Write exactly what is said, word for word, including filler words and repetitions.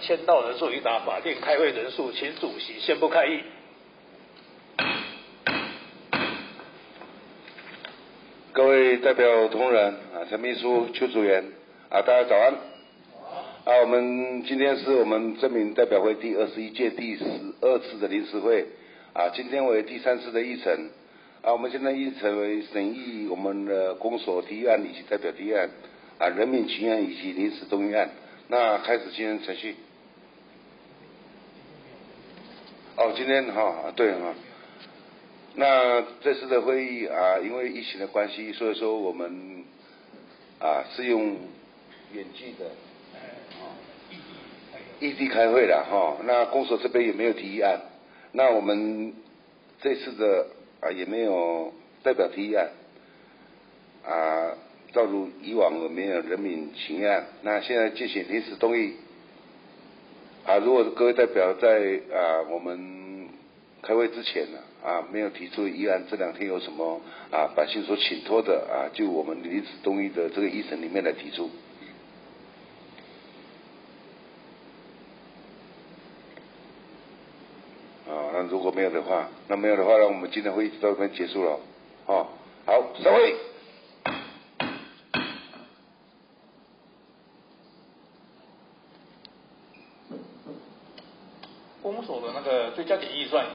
签到人数已达法定开会人数，请主席宣布开议。 各位代表同仁啊，陈秘书、邱组员啊，大家早安。啊，我们今天是我们证明代表会第二十一届第十二次的临时会啊，今天为第三次的议程啊，我们现在议程为审议我们的公所提议案以及代表提议案啊，人民请愿以及临时动议案。那开始今天程序。哦，今天哈、哦、对哈。那这次的会议啊，因为疫情的关系，所以说我们啊是用远距的异地开会了哈、哦。那公所这边也没有提议案，那我们这次的啊也没有代表提议案啊，照如以往我们有人民请愿案，那现在进行临时动议啊。如果各位代表在啊我们开会之前呢啊没有提出议案，这两天有什么啊百姓所请托的啊，就我们临时动议的这个议程里面来提出。啊，那如果没有的话，那没有的话，那我们今天会议到这边结束了。哦，好，散会。 公所的那个追加点预算。